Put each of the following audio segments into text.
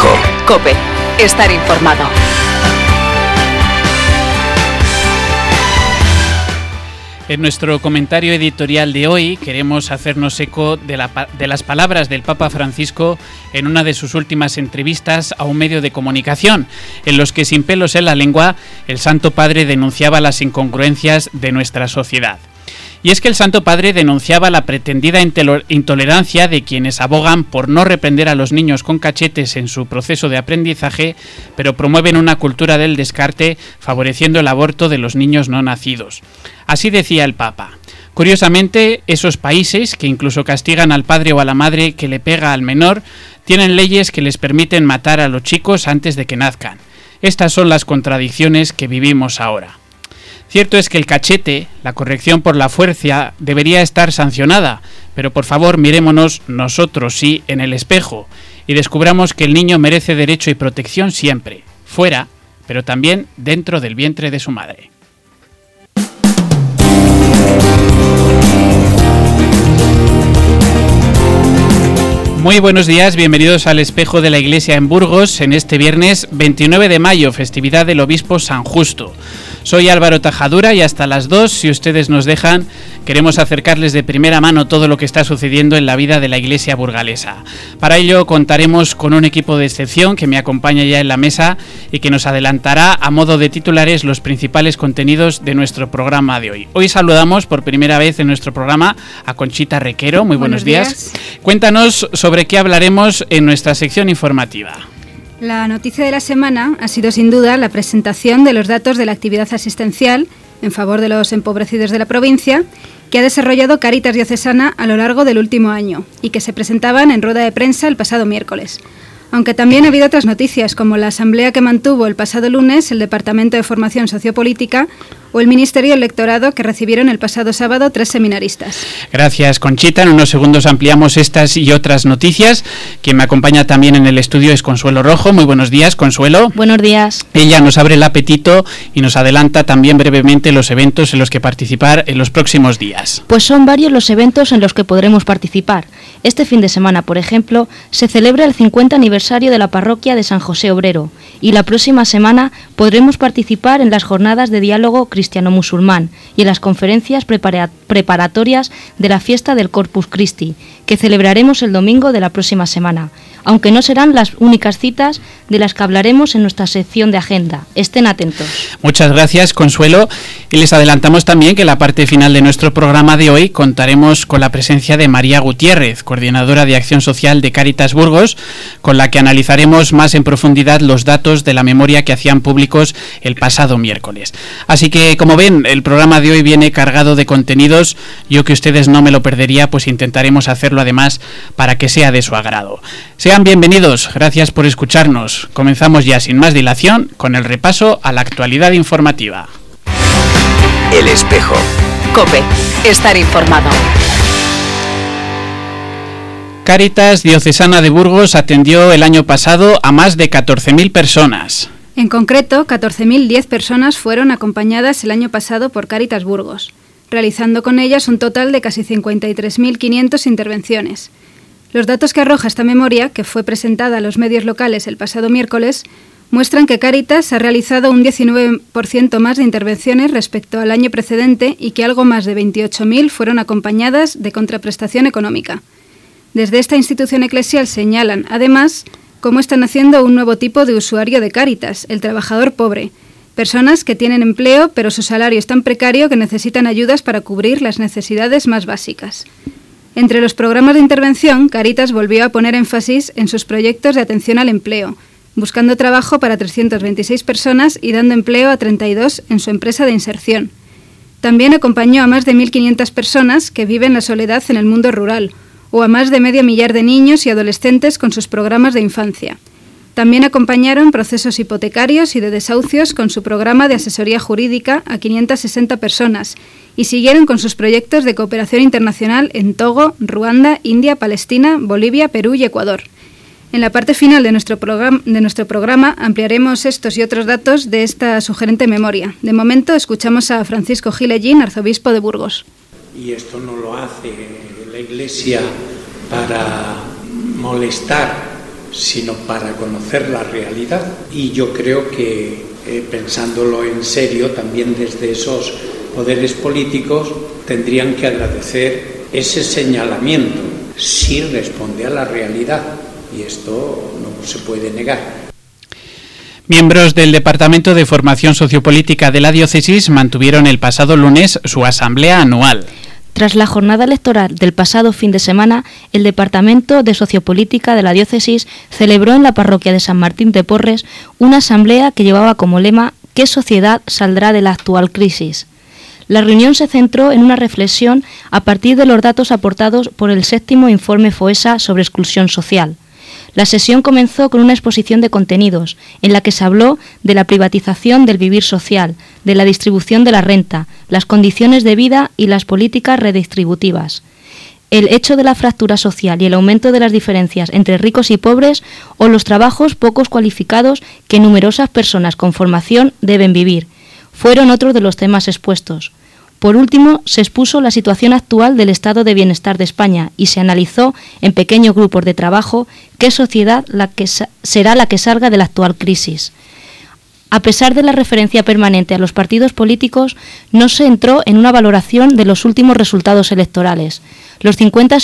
Espejo. COPE. Estar informado. En nuestro comentario editorial de hoy queremos hacernos eco de las palabras del Papa Francisco en una de sus últimas entrevistas a un medio de comunicación, en los que sin pelos en la lengua el Santo Padre denunciaba las incongruencias de nuestra sociedad. Y es que el Santo Padre denunciaba la pretendida intolerancia de quienes abogan por no reprender a los niños con cachetes en su proceso de aprendizaje, pero promueven una cultura del descarte, favoreciendo el aborto de los niños no nacidos. Así decía el Papa. Curiosamente, esos países que incluso castigan al padre o a la madre que le pega al menor, tienen leyes que les permiten matar a los chicos antes de que nazcan. Estas son las contradicciones que vivimos ahora. Cierto es que el cachete, la corrección por la fuerza, debería estar sancionada, pero por favor mirémonos nosotros sí en el espejo y descubramos que el niño merece derecho y protección siempre, fuera, pero también dentro del vientre de su madre. Muy buenos días, bienvenidos al Espejo de la Iglesia en Burgos en este viernes 29 de mayo, festividad del Obispo San Justo. Soy Álvaro Tajadura y hasta las 2, si ustedes nos dejan, queremos acercarles de primera mano todo lo que está sucediendo en la vida de la Iglesia burgalesa. Para ello contaremos con un equipo de excepción que me acompaña ya en la mesa y que nos adelantará a modo de titulares los principales contenidos de nuestro programa de hoy. Hoy saludamos por primera vez en nuestro programa a Conchita Requero. Muy buenos días. Cuéntanos sobre qué hablaremos en nuestra sección informativa. La noticia de la semana ha sido sin duda la presentación de los datos de la actividad asistencial en favor de los empobrecidos de la provincia que ha desarrollado Cáritas Diocesana a lo largo del último año y que se presentaban en rueda de prensa el pasado miércoles. Aunque también ha habido otras noticias, como la asamblea que mantuvo el pasado lunes el Departamento de Formación Sociopolítica o el Ministerio del Lectorado, que recibieron el pasado sábado 3 seminaristas. Gracias, Conchita. En unos segundos ampliamos estas y otras noticias. Quien me acompaña también en el estudio es Consuelo Rojo. Muy buenos días, Consuelo. Buenos días. Ella nos abre el apetito y nos adelanta también brevemente los eventos en los que participar en los próximos días. Pues son varios los eventos en los que podremos participar. Este fin de semana, por ejemplo, se celebra el 50 aniversario de la parroquia de San José Obrero y la próxima semana podremos participar en las jornadas de diálogo cristiano-musulmán y en las conferencias preparatorias de la fiesta del Corpus Christi, que celebraremos el domingo de la próxima semana, aunque no serán las únicas citas de las que hablaremos en nuestra sección de agenda. Estén atentos. Muchas gracias, Consuelo. Y les adelantamos también que en la parte final de nuestro programa de hoy contaremos con la presencia de María Gutiérrez, coordinadora de Acción Social de Cáritas Burgos, con la que analizaremos más en profundidad los datos de la memoria que hacían públicos el pasado miércoles. Así que, como ven, el programa de hoy viene cargado de contenidos. Yo que ustedes no me lo perdería, pues intentaremos hacerlo además para que sea de su agrado. Sean bienvenidos, gracias por escucharnos. Comenzamos ya sin más dilación con el repaso a la actualidad informativa. El Espejo. COPE. Estar informado. Cáritas Diocesana de Burgos atendió el año pasado a más de 14.000 personas. En concreto, 14.010 personas fueron acompañadas el año pasado por Cáritas Burgos, realizando con ellas un total de casi 53.500 intervenciones. Los datos que arroja esta memoria, que fue presentada a los medios locales el pasado miércoles, muestran que Cáritas ha realizado un 19% más de intervenciones respecto al año precedente y que algo más de 28.000 fueron acompañadas de contraprestación económica. Desde esta institución eclesial señalan, además, cómo están haciendo un nuevo tipo de usuario de Cáritas, el trabajador pobre, personas que tienen empleo pero su salario es tan precario que necesitan ayudas para cubrir las necesidades más básicas. Entre los programas de intervención, Cáritas volvió a poner énfasis en sus proyectos de atención al empleo, buscando trabajo para 326 personas y dando empleo a 32 en su empresa de inserción. También acompañó a más de 1.500 personas que viven la soledad en el mundo rural, o a más de 500.000 de niños y adolescentes con sus programas de infancia. También acompañaron procesos hipotecarios y de desahucios con su programa de asesoría jurídica a 560 personas y siguieron con sus proyectos de cooperación internacional en Togo, Ruanda, India, Palestina, Bolivia, Perú y Ecuador. En la parte final de nuestro programa ampliaremos estos y otros datos de esta sugerente memoria. De momento escuchamos a Francisco Gilellín, arzobispo de Burgos. Y esto no lo hace la Iglesia para molestar, sino para conocer la realidad. Y yo creo que, pensándolo en serio, también desde esos poderes políticos tendrían que agradecer ese señalamiento, si responde a la realidad, y esto no se puede negar. Miembros del Departamento de Formación Sociopolítica de la Diócesis mantuvieron el pasado lunes su asamblea anual. Tras la jornada electoral del pasado fin de semana, el Departamento de Sociopolítica de la Diócesis celebró en la parroquia de San Martín de Porres una asamblea que llevaba como lema ¿Qué sociedad saldrá de la actual crisis? La reunión se centró en una reflexión a partir de los datos aportados por el 7º informe FOESA sobre exclusión social. La sesión comenzó con una exposición de contenidos, en la que se habló de la privatización del vivir social, de la distribución de la renta, las condiciones de vida y las políticas redistributivas. El hecho de la fractura social y el aumento de las diferencias entre ricos y pobres o los trabajos pocos cualificados que numerosas personas con formación deben vivir, fueron otros de los temas expuestos. Por último, se expuso la situación actual del estado de bienestar de España y se analizó en pequeños grupos de trabajo qué sociedad será la que salga de la actual crisis. A pesar de la referencia permanente a los partidos políticos, no se entró en una valoración de los últimos resultados electorales. Los 50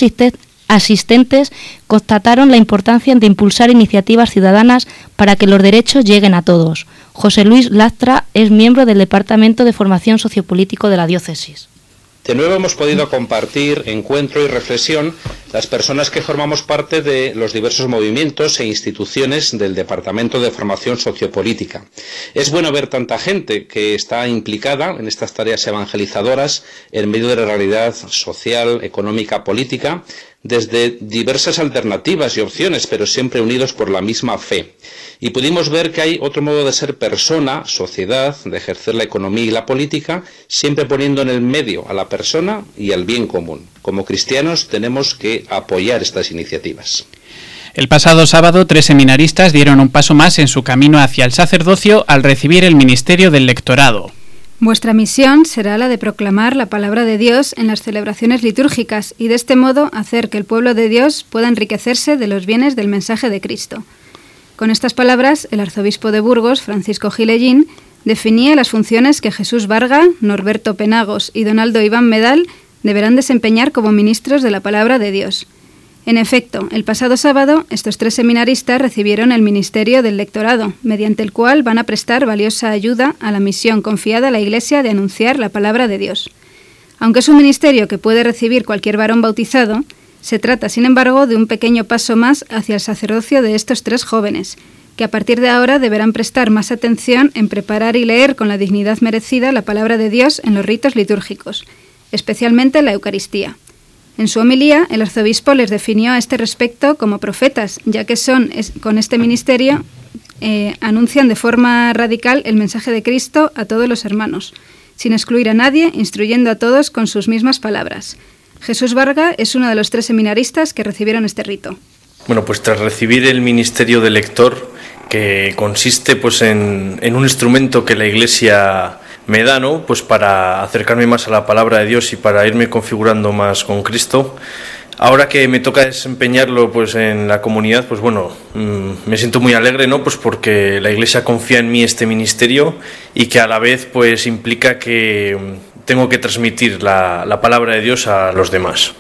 asistentes constataron la importancia de impulsar iniciativas ciudadanas para que los derechos lleguen a todos. José Luis Lastra es miembro del Departamento de Formación Sociopolítico de la Diócesis. De nuevo hemos podido compartir encuentro y reflexión las personas que formamos parte de los diversos movimientos e instituciones del Departamento de Formación Sociopolítica. Es bueno ver tanta gente que está implicada en estas tareas evangelizadoras en medio de la realidad social, económica, política, desde diversas alternativas y opciones, pero siempre unidos por la misma fe. Y pudimos ver que hay otro modo de ser persona, sociedad, de ejercer la economía y la política, siempre poniendo en el medio a la persona y al bien común. Como cristianos tenemos que apoyar estas iniciativas. El pasado sábado, 3 seminaristas dieron un paso más en su camino hacia el sacerdocio al recibir el ministerio del lectorado. Vuestra misión será la de proclamar la palabra de Dios en las celebraciones litúrgicas y de este modo hacer que el pueblo de Dios pueda enriquecerse de los bienes del mensaje de Cristo. Con estas palabras, el arzobispo de Burgos, Francisco Gilellín, definía las funciones que Jesús Varga, Norberto Penagos y Donaldo Iván Medal deberán desempeñar como ministros de la palabra de Dios. En efecto, el pasado sábado, estos 3 seminaristas recibieron el ministerio del lectorado, mediante el cual van a prestar valiosa ayuda a la misión confiada a la Iglesia de anunciar la palabra de Dios. Aunque es un ministerio que puede recibir cualquier varón bautizado, se trata, sin embargo, de un pequeño paso más hacia el sacerdocio de estos 3 jóvenes, que a partir de ahora deberán prestar más atención en preparar y leer con la dignidad merecida la palabra de Dios en los ritos litúrgicos, especialmente la Eucaristía. En su homilía, el arzobispo les definió a este respecto como profetas, ya que con este ministerio anuncian de forma radical el mensaje de Cristo a todos los hermanos, sin excluir a nadie, instruyendo a todos con sus mismas palabras. Jesús Varga es uno de los 3 seminaristas que recibieron este rito. Bueno, pues tras recibir el ministerio de lector, que consiste pues en un instrumento que la Iglesia me da, ¿no?, pues para acercarme más a la palabra de Dios y para irme configurando más con Cristo. Ahora que me toca desempeñarlo pues en la comunidad, pues bueno, me siento muy alegre, ¿no?, pues porque la Iglesia confía en mí este ministerio y que a la vez pues implica que tengo que transmitir la palabra de Dios a los demás.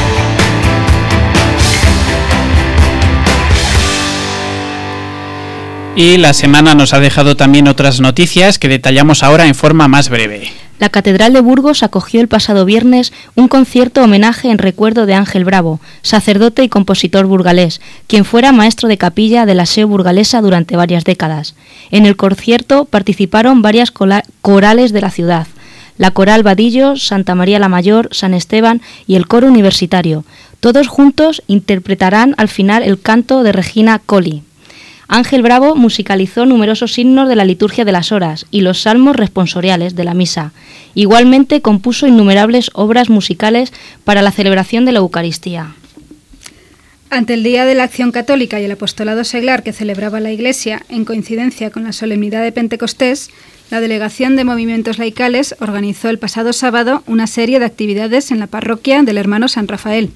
Y la semana nos ha dejado también otras noticias que detallamos ahora en forma más breve. La Catedral de Burgos acogió el pasado viernes un concierto homenaje en recuerdo de Ángel Bravo, sacerdote y compositor burgalés, quien fuera maestro de capilla de la SEO burgalesa durante varias décadas. En el concierto participaron varias corales de la ciudad: la Coral Vadillo, Santa María la Mayor, San Esteban y el Coro Universitario. Todos juntos interpretarán al final el canto de Regina Coeli. Ángel Bravo musicalizó numerosos himnos de la liturgia de las horas y los salmos responsoriales de la misa. Igualmente compuso innumerables obras musicales para la celebración de la Eucaristía. Ante el Día de la Acción Católica y el Apostolado Seglar que celebraba la Iglesia en coincidencia con la solemnidad de Pentecostés, la Delegación de Movimientos Laicales organizó el pasado sábado una serie de actividades en la parroquia del Hermano San Rafael.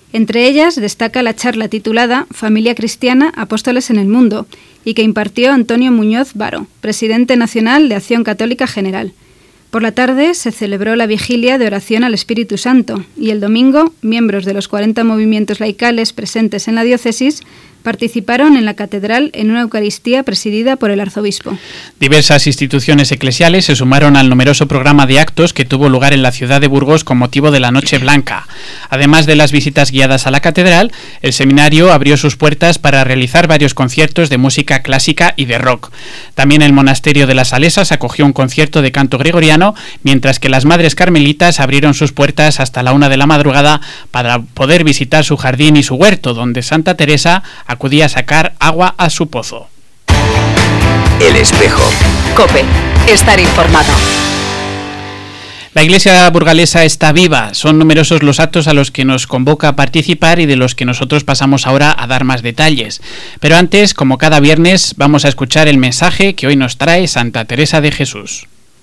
Entre ellas destaca la charla titulada Familia Cristiana, Apóstoles en el Mundo, y que impartió Antonio Muñoz Varo, presidente nacional de Acción Católica General. Por la tarde se celebró la vigilia de oración al Espíritu Santo y el domingo, miembros de los 40 movimientos laicales presentes en la diócesis participaron en la catedral en una Eucaristía presidida por el arzobispo. Diversas instituciones eclesiales se sumaron al numeroso programa de actos que tuvo lugar en la ciudad de Burgos con motivo de la Noche Blanca. Además de las visitas guiadas a la catedral, el seminario abrió sus puertas para realizar varios conciertos de música clásica y de rock. También el monasterio de las Salesas acogió un concierto de canto gregoriano, mientras que las Madres Carmelitas abrieron sus puertas hasta la 1 de la madrugada para poder visitar su jardín y su huerto, donde Santa Teresa acudía a sacar agua a su pozo. El Espejo. COPE. Estar informado. La Iglesia burgalesa está viva. Son numerosos los actos a los que nos convoca a participar y de los que nosotros pasamos ahora a dar más detalles. Pero antes, como cada viernes, vamos a escuchar el mensaje que hoy nos trae Santa Teresa de Jesús.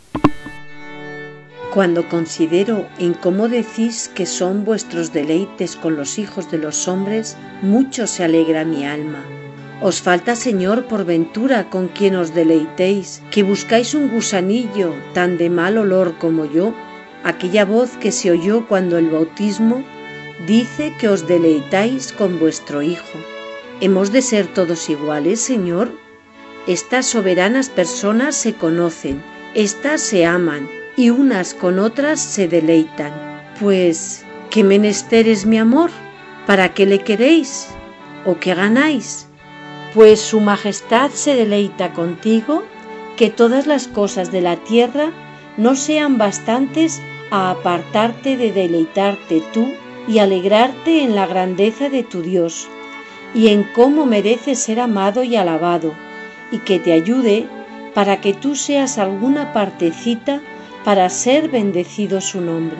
Cuando considero en cómo decís que son vuestros deleites con los hijos de los hombres, mucho se alegra mi alma. Os falta, Señor, por ventura con quien os deleitéis, que buscáis un gusanillo tan de mal olor como yo. Aquella voz que se oyó cuando el bautismo dice que os deleitáis con vuestro Hijo. ¿Hemos de ser todos iguales, Señor? Estas soberanas personas se conocen, estas se aman, y unas con otras se deleitan. Pues, ¿qué menester es mi amor? ¿Para qué le queréis? ¿O qué ganáis? Pues su majestad se deleita contigo, que todas las cosas de la tierra no sean bastantes a apartarte de deleitarte tú y alegrarte en la grandeza de tu Dios, y en cómo mereces ser amado y alabado, y que te ayude para que tú seas alguna partecita para ser bendecido su nombre.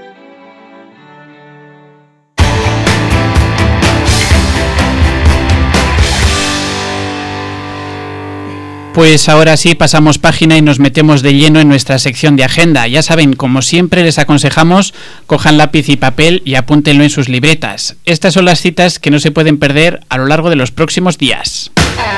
Pues ahora sí pasamos página y nos metemos de lleno en nuestra sección de agenda. Ya saben, como siempre les aconsejamos, cojan lápiz y papel y apúntenlo en sus libretas. Estas son las citas que no se pueden perder a lo largo de los próximos días.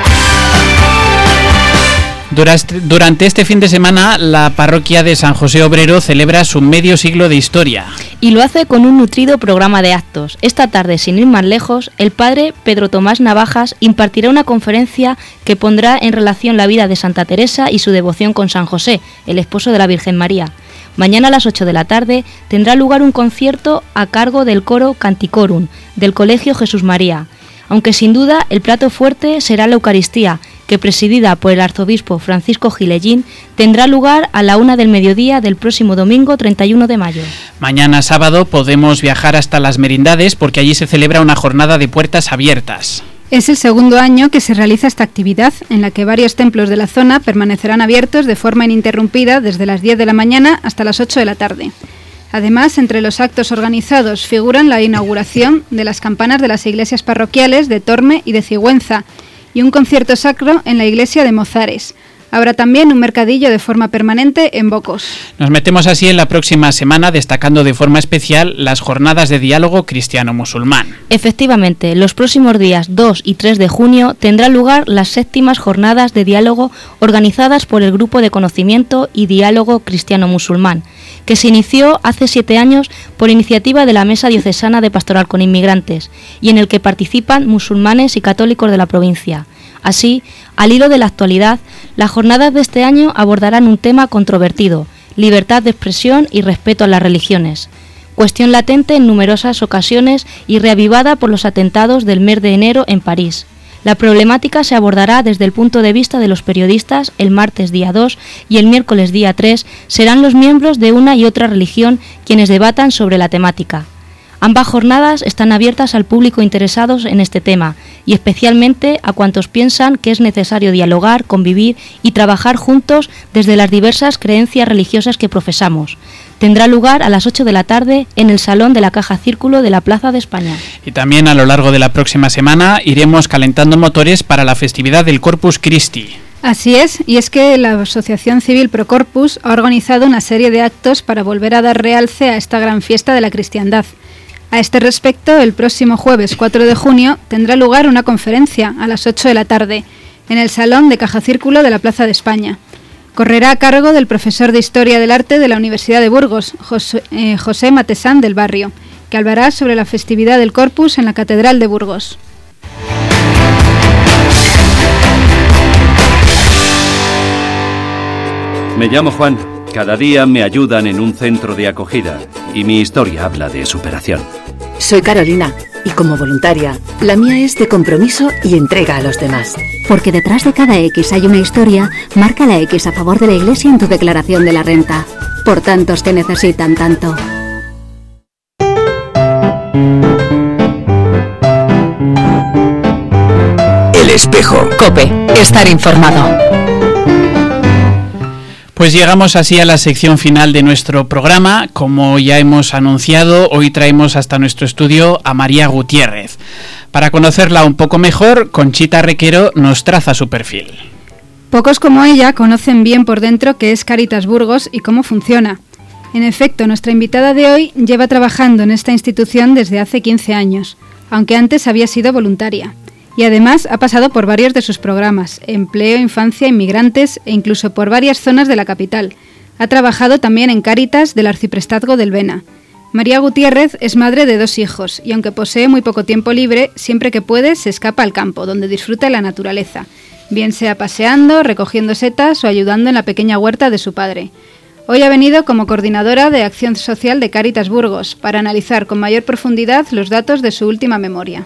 Durante este fin de semana, la parroquia de San José Obrero celebra su medio siglo de historia. Y lo hace con un nutrido programa de actos. Esta tarde, sin ir más lejos, el padre Pedro Tomás Navajas impartirá una conferencia que pondrá en relación la vida de Santa Teresa y su devoción con San José, el esposo de la Virgen María. Mañana a las 8 de la tarde tendrá lugar un concierto a cargo del coro Canticorum del Colegio Jesús María. Aunque sin duda el plato fuerte será la Eucaristía, que presidida por el arzobispo Francisco Gilellín, tendrá lugar a la 1 del mediodía del próximo domingo 31 de mayo. Mañana sábado podemos viajar hasta Las Merindades porque allí se celebra una jornada de puertas abiertas. Es el segundo año que se realiza esta actividad, en la que varios templos de la zona permanecerán abiertos de forma ininterrumpida desde las 10 de la mañana hasta las 8 de la tarde. Además, entre los actos organizados figuran la inauguración de las campanas de las iglesias parroquiales de Torme y de Cigüenza, y un concierto sacro en la iglesia de Mozares. Habrá también un mercadillo de forma permanente en Bocos. Nos metemos así en la próxima semana, destacando de forma especial las jornadas de diálogo cristiano-musulmán. Efectivamente, los próximos días 2 y 3 de junio tendrán lugar las 7ª jornadas de diálogo organizadas por el Grupo de Conocimiento y Diálogo Cristiano-Musulmán, que se inició hace 7 años por iniciativa de la Mesa Diocesana de Pastoral con Inmigrantes, y en el que participan musulmanes y católicos de la provincia. Así, al hilo de la actualidad, las jornadas de este año abordarán un tema controvertido: libertad de expresión y respeto a las religiones. Cuestión latente en numerosas ocasiones y reavivada por los atentados del mes de enero en París. La problemática se abordará desde el punto de vista de los periodistas. El martes día 2 y el miércoles día 3 serán los miembros de una y otra religión quienes debatan sobre la temática. Ambas jornadas están abiertas al público interesados en este tema y especialmente a cuantos piensan que es necesario dialogar, convivir y trabajar juntos desde las diversas creencias religiosas que profesamos. Tendrá lugar a las 8 de la tarde en el Salón de la Caja Círculo de la Plaza de España. Y también a lo largo de la próxima semana iremos calentando motores para la festividad del Corpus Christi. Así es, y es que la Asociación Civil Pro Corpus ha organizado una serie de actos para volver a dar realce a esta gran fiesta de la cristiandad. A este respecto, el próximo jueves 4 de junio tendrá lugar una conferencia a las 8 de la tarde en el Salón de Caja Círculo de la Plaza de España. Correrá a cargo del profesor de Historia del Arte de la Universidad de Burgos, José Matesán del Barrio, que hablará sobre la festividad del Corpus en la Catedral de Burgos. Me llamo Juan. Cada día me ayudan en un centro de acogida y mi historia habla de superación. Soy Carolina y como voluntaria, la mía es de compromiso y entrega a los demás. Porque detrás de cada X hay una historia, marca la X a favor de la Iglesia en tu declaración de la renta. Por tantos que necesitan tanto. El Espejo. COPE. Estar informado. Pues llegamos así a la sección final de nuestro programa. Como ya hemos anunciado, hoy traemos hasta nuestro estudio a María Gutiérrez. Para conocerla un poco mejor, Conchita Requero nos traza su perfil. Pocos como ella conocen bien por dentro qué es Cáritas Burgos y cómo funciona. En efecto, nuestra invitada de hoy lleva trabajando en esta institución desde hace 15 años, aunque antes había sido voluntaria. Y además ha pasado por varios de sus programas, Empleo, Infancia, Inmigrantes e incluso por varias zonas de la capital. Ha trabajado también en Cáritas del Arciprestazgo del Bena. María Gutiérrez es madre de 2 hijos y aunque posee muy poco tiempo libre, siempre que puede se escapa al campo, donde disfruta de la naturaleza, bien sea paseando, recogiendo setas o ayudando en la pequeña huerta de su padre. Hoy ha venido como coordinadora de Acción Social de Cáritas Burgos para analizar con mayor profundidad los datos de su última memoria.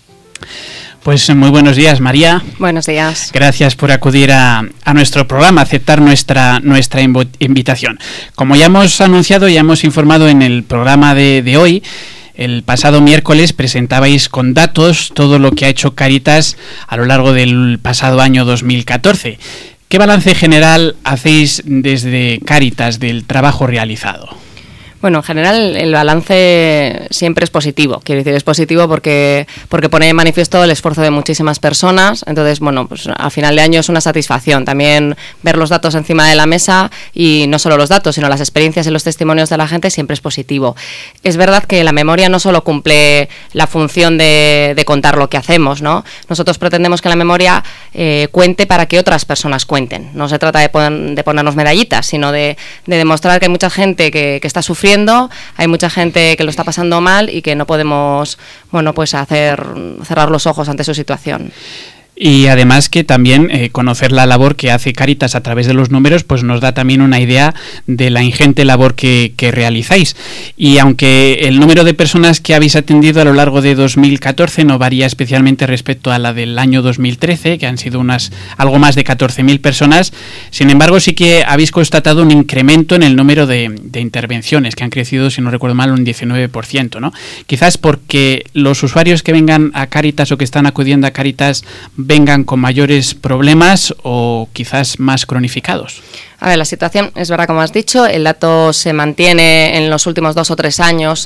Pues muy buenos días, María. Buenos días. Gracias por acudir a nuestro programa, aceptar nuestra invitación. Como ya hemos anunciado, ya hemos informado en el programa de hoy, el pasado miércoles presentabais con datos todo lo que ha hecho Cáritas a lo largo del pasado año 2014. ¿Qué balance general hacéis desde Cáritas del trabajo realizado? Bueno, en general el balance siempre es positivo. Quiero decir, es positivo porque pone en manifiesto el esfuerzo de muchísimas personas. Entonces, bueno, pues a final de año es una satisfacción también ver los datos encima de la mesa y no solo los datos, sino las experiencias y los testimonios de la gente siempre es positivo. Es verdad que la memoria no solo cumple la función de contar lo que hacemos, ¿no? Nosotros pretendemos que la memoria cuente para que otras personas cuenten. No se trata de ponernos medallitas, sino de demostrar que hay mucha gente que está sufriendo. Hay mucha gente que lo está pasando mal y que no podemos, bueno, pues cerrar los ojos ante su situación. Y además que también conocer la labor que hace Cáritas a través de los números pues nos da también una idea de la ingente labor que realizáis. Y aunque el número de personas que habéis atendido a lo largo de 2014 no varía especialmente respecto a la del año 2013, que han sido algo más de 14.000 personas, sin embargo sí que habéis constatado un incremento en el número de intervenciones, que han crecido, si no recuerdo mal, un 19%, ¿no? Quizás porque los usuarios que vengan a Cáritas o que están acudiendo a Cáritas vengan con mayores problemas o quizás más cronificados. A ver, la situación es verdad, como has dicho, el dato se mantiene en los últimos 2 o 3 años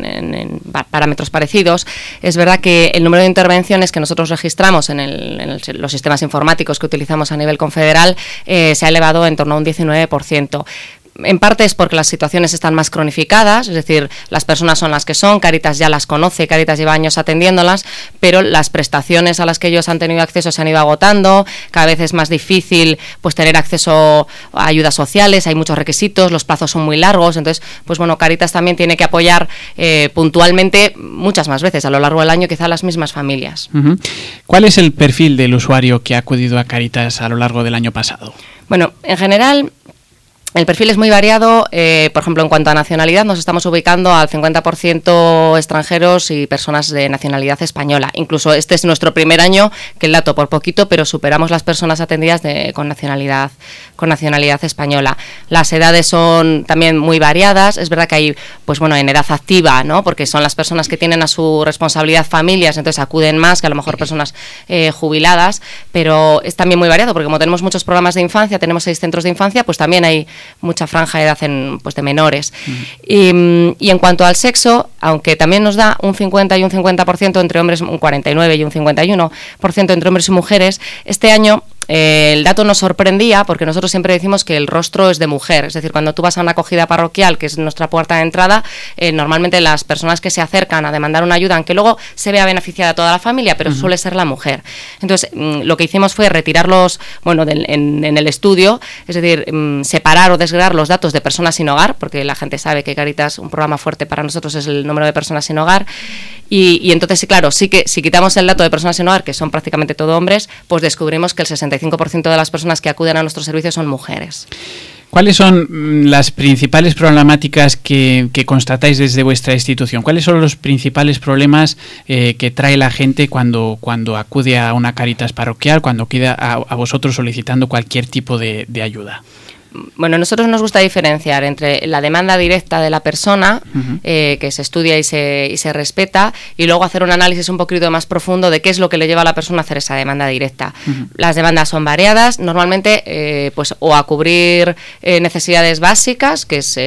en parámetros parecidos. Es verdad que el número de intervenciones que nosotros registramos en los sistemas informáticos que utilizamos a nivel confederal se ha elevado en torno a un 19%. En parte es porque las situaciones están más cronificadas, es decir, las personas son las que son, Cáritas ya las conoce, Cáritas lleva años atendiéndolas, pero las prestaciones a las que ellos han tenido acceso se han ido agotando, cada vez es más difícil pues tener acceso a ayudas sociales, hay muchos requisitos, los plazos son muy largos, entonces, pues bueno, Cáritas también tiene que apoyar puntualmente muchas más veces a lo largo del año, quizá las mismas familias. Uh-huh. ¿Cuál es el perfil del usuario que ha acudido a Cáritas a lo largo del año pasado? Bueno, en general el perfil es muy variado, por ejemplo, en cuanto a nacionalidad nos estamos ubicando al 50% extranjeros y personas de nacionalidad española. Incluso este es nuestro primer año, que el dato por poquito, pero superamos las personas atendidas con nacionalidad española. Las edades son también muy variadas, es verdad que hay, pues bueno, en edad activa, ¿no? Porque son las personas que tienen a su responsabilidad familias, entonces acuden más que a lo mejor personas jubiladas, pero es también muy variado, porque como tenemos muchos programas de infancia, tenemos 6 centros de infancia, pues también hay mucha franja de edad de menores. Y en cuanto al sexo, aunque también nos da un 50 y un 50% entre hombres, un 49 y un 51% entre hombres y mujeres, este año el dato nos sorprendía porque nosotros siempre decimos que el rostro es de mujer, es decir, cuando tú vas a una acogida parroquial, que es nuestra puerta de entrada, normalmente las personas que se acercan a demandar una ayuda, aunque luego se vea beneficiada toda la familia, pero suele ser la mujer. Entonces, lo que hicimos fue retirarlos, en el estudio, es decir, separar o desgregar los datos de personas sin hogar, porque la gente sabe que Cáritas, un programa fuerte para nosotros es el número de personas sin hogar, y entonces, sí, claro, sí que si quitamos el dato de personas sin hogar, que son prácticamente todo hombres, pues descubrimos que el 65% de las personas que acuden a nuestros servicios son mujeres. ¿Cuáles son las principales problemáticas que constatáis desde vuestra institución? ¿Cuáles son los principales problemas que trae la gente cuando acude a una Cáritas parroquial, cuando acude a vosotros solicitando cualquier tipo de ayuda? Bueno, a nosotros nos gusta diferenciar entre la demanda directa de la persona, que se estudia y se respeta, y luego hacer un análisis un poquito más profundo de qué es lo que le lleva a la persona a hacer esa demanda directa. Las demandas son variadas, normalmente pues o a cubrir necesidades básicas, que es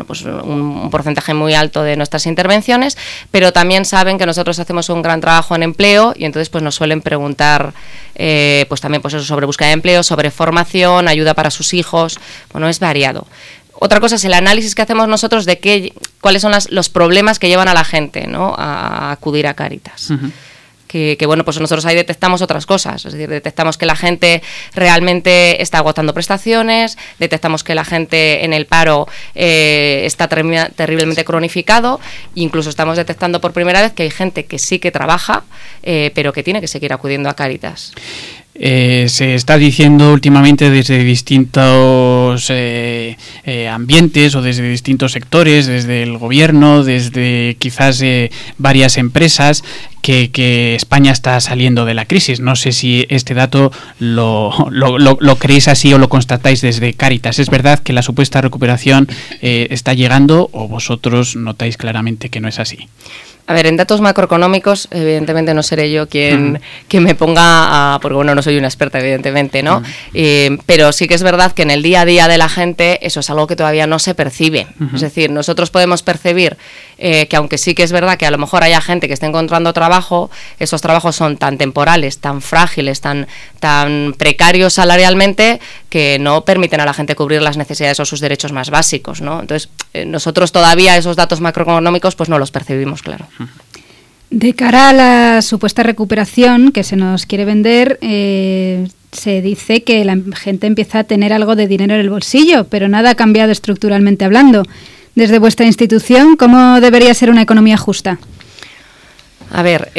un porcentaje muy alto de nuestras intervenciones, pero también saben que nosotros hacemos un gran trabajo en empleo y entonces pues nos suelen preguntar pues también pues eso, sobre búsqueda de empleo, sobre formación, ayuda para sus hijos. Bueno, es variado. Otra cosa es el análisis que hacemos nosotros de cuáles son los problemas que llevan a la gente, ¿no?, a acudir a Cáritas. Que pues nosotros ahí detectamos otras cosas, es decir, detectamos que la gente realmente está agotando prestaciones, detectamos que la gente en el paro está terriblemente cronificado, incluso estamos detectando por primera vez que hay gente que sí que trabaja, pero que tiene que seguir acudiendo a Cáritas. Se está diciendo últimamente desde distintos ambientes o desde distintos sectores, desde el gobierno, desde quizás varias empresas, que España está saliendo de la crisis. No sé si este dato lo creéis así o lo constatáis desde Cáritas. ¿Es verdad que la supuesta recuperación está llegando o vosotros notáis claramente que no es así? A ver, en datos macroeconómicos, evidentemente no seré yo quien me ponga porque no soy una experta, evidentemente, ¿no? Pero sí que es verdad que en el día a día de la gente eso es algo que todavía no se percibe. Es decir, nosotros podemos percibir que aunque sí que es verdad que a lo mejor haya gente que esté encontrando trabajo, esos trabajos son tan temporales, tan frágiles, tan precarios salarialmente, que no permiten a la gente cubrir las necesidades o sus derechos más básicos, ¿no? Entonces, nosotros todavía esos datos macroeconómicos pues no los percibimos, claro. De cara a la supuesta recuperación que se nos quiere vender, se dice que la gente empieza a tener algo de dinero en el bolsillo, pero nada ha cambiado estructuralmente hablando. Desde vuestra institución, ¿cómo debería ser una economía justa? A ver,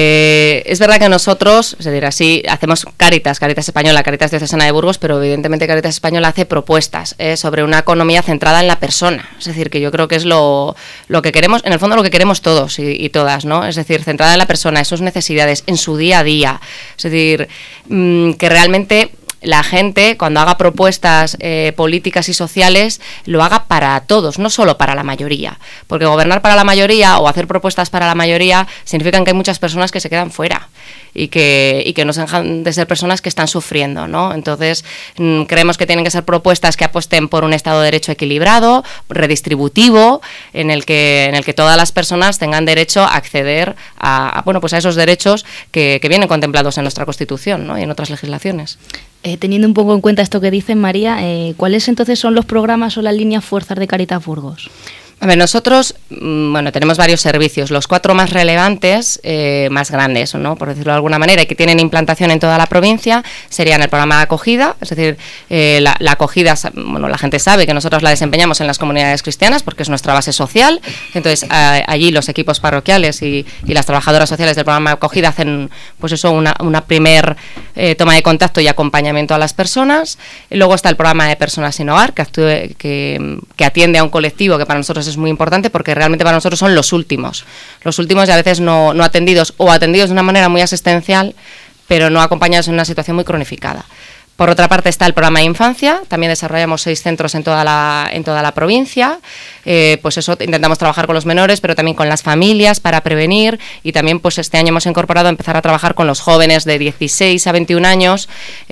es verdad que nosotros, es decir, así hacemos Cáritas Española, Cáritas Diocesana de Burgos, pero evidentemente Cáritas Española hace propuestas sobre una economía centrada en la persona. Es decir, que yo creo que es lo que queremos, en el fondo lo que queremos todos y todas, ¿no? Es decir, centrada en la persona, en sus necesidades, en su día a día. Es decir, que realmente la gente, cuando haga propuestas políticas y sociales, lo haga para todos, no solo para la mayoría. Porque gobernar para la mayoría o hacer propuestas para la mayoría significan que hay muchas personas que se quedan fuera y que no se dejan de ser personas que están sufriendo, ¿no? Entonces, creemos que tienen que ser propuestas que apuesten por un Estado de Derecho equilibrado, redistributivo, en el que todas las personas tengan derecho a acceder a esos derechos que vienen contemplados en nuestra Constitución, ¿no?, y en otras legislaciones. Teniendo un poco en cuenta esto que dice María, ¿cuáles entonces son los programas o las líneas fuerzas de Cáritas Burgos? A ver, nosotros, tenemos varios servicios. Los 4 más relevantes, más grandes, ¿no?, por decirlo de alguna manera, y que tienen implantación en toda la provincia, serían el programa de acogida, es decir, la acogida, la gente sabe que nosotros la desempeñamos en las comunidades cristianas porque es nuestra base social. Entonces, allí los equipos parroquiales y las trabajadoras sociales del programa de acogida hacen, una primer toma de contacto y acompañamiento a las personas. Y luego está el programa de personas sin hogar, que atiende a un colectivo que para nosotros es muy importante porque realmente para nosotros son los últimos y a veces no atendidos o atendidos de una manera muy asistencial, pero no acompañados en una situación muy cronificada. Por otra parte está el programa de infancia, también desarrollamos 6 centros en toda la provincia, intentamos trabajar con los menores, pero también con las familias para prevenir, y también este año hemos incorporado a empezar a trabajar con los jóvenes de 16 a 21 años,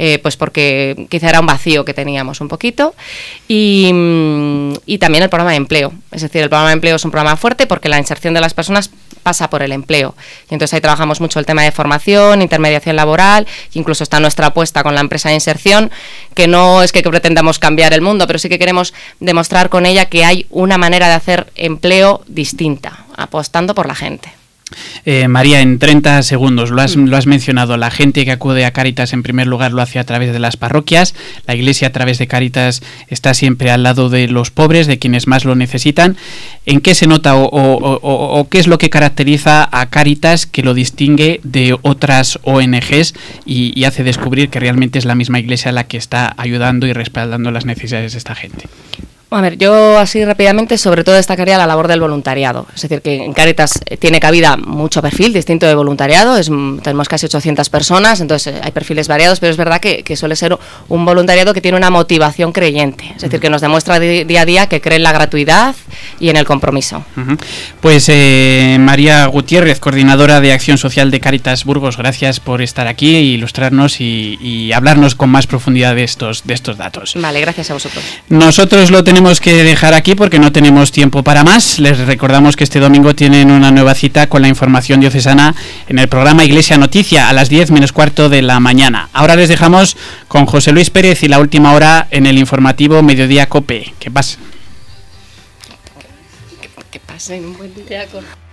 porque quizá era un vacío que teníamos un poquito, y también el programa de empleo, es decir, el programa de empleo es un programa fuerte porque la inserción de las personas pasa por el empleo. Y entonces ahí trabajamos mucho el tema de formación, intermediación laboral, incluso está nuestra apuesta con la empresa de inserción, que no es que pretendamos cambiar el mundo, pero sí que queremos demostrar con ella que hay una manera de hacer empleo distinta, apostando por la gente. María, en 30 segundos, lo has mencionado, la gente que acude a Cáritas en primer lugar lo hace a través de las parroquias, la Iglesia a través de Cáritas está siempre al lado de los pobres, de quienes más lo necesitan. ¿En qué se nota o qué es lo que caracteriza a Cáritas que lo distingue de otras ONGs y hace descubrir que realmente es la misma Iglesia la que está ayudando y respaldando las necesidades de esta gente? A ver, yo así rápidamente sobre todo destacaría la labor del voluntariado. Es decir, que en Cáritas tiene cabida mucho perfil distinto de voluntariado, tenemos casi 800 personas, entonces hay perfiles variados, pero es verdad que suele ser un voluntariado que tiene una motivación creyente. Es decir, que nos demuestra día a día que cree en la gratuidad y en el compromiso. Pues María Gutiérrez, coordinadora de Acción Social de Cáritas Burgos, gracias por estar aquí e ilustrarnos y hablarnos con más profundidad de estos datos. Vale, gracias a vosotros. Nosotros lo tenemos que dejar aquí porque no tenemos tiempo para más. Les recordamos que este domingo tienen una nueva cita con la información diocesana en el programa Iglesia Noticia a las 10 menos cuarto de la mañana. Ahora les dejamos con José Luis Pérez y la última hora en el informativo Mediodía COPE. Que pasen un buen día.